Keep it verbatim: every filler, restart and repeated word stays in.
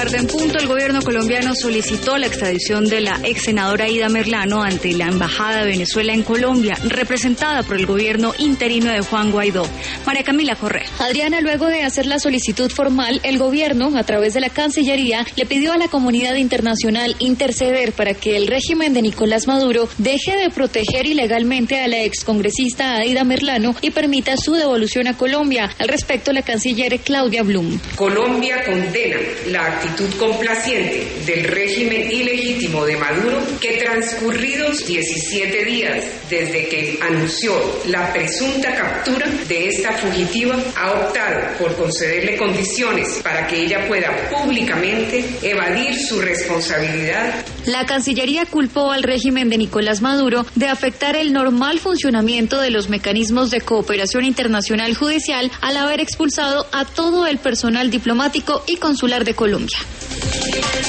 tarde en punto, el gobierno colombiano solicitó la extradición de la ex senadora Aida Merlano ante la Embajada de Venezuela en Colombia, representada por el gobierno interino de Juan Guaidó. María Camila Correa. Adriana, luego de hacer la solicitud formal, el gobierno, a través de la Cancillería, le pidió a la comunidad internacional interceder para que el régimen de Nicolás Maduro deje de proteger ilegalmente a la excongresista Aida Merlano y permita su devolución a Colombia. Al respecto, la canciller Claudia Blum. Colombia condena la actitud complaciente del régimen ilegítimo de Maduro, que transcurridos diecisiete días desde que anunció la presunta captura de esta fugitiva, ha optado por concederle condiciones para que ella pueda públicamente evadir su responsabilidad. La Cancillería culpó al régimen de Nicolás Maduro de afectar el normal funcionamiento de los mecanismos de cooperación internacional judicial al haber expulsado a todo el personal diplomático y consular de Colombia.